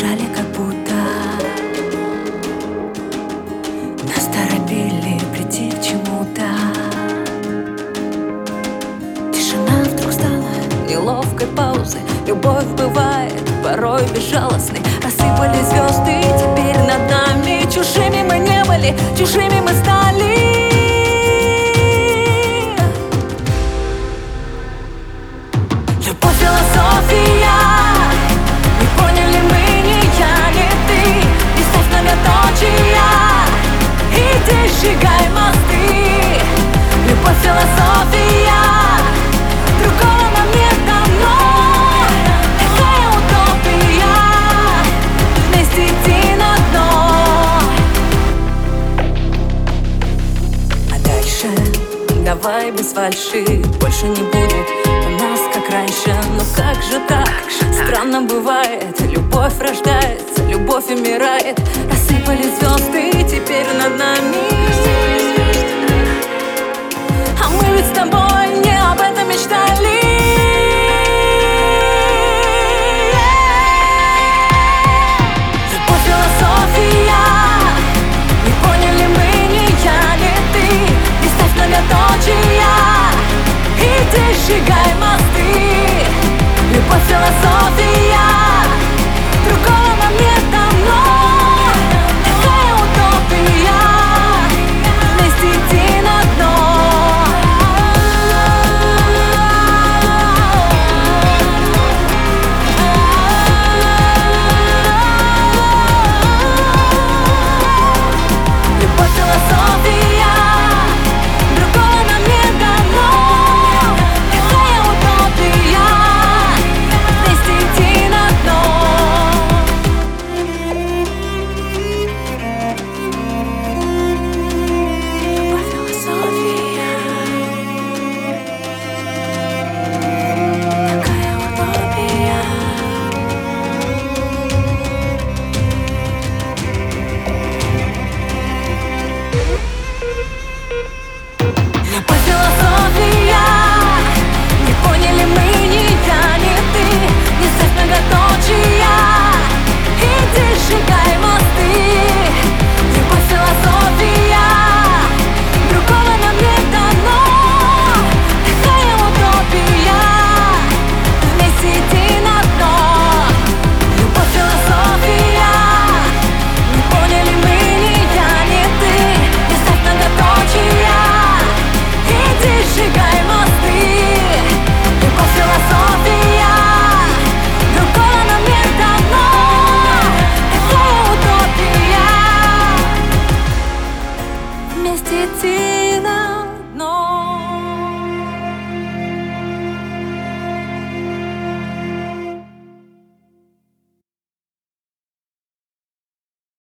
бежали, как будто нас торопили прийти к чему-то. Тишина вдруг стала неловкой паузой. Любовь бывает порой безжалостной. Рассыпались звезды теперь над нами. Чужими мы не были, чужими мы стали. Любовь, философия. Не поняли мы, ни я, ни ты. И ставь многоточия. Иди, сжигай мосты. Любовь, философия. Другого нам не дано. Какая утопия. Вместе идти на дно. А дальше давай без фальши. Больше не будет у нас как раньше. Но как же так? Странно бывает. Любовь рождается, любовь умирает. Рассыпались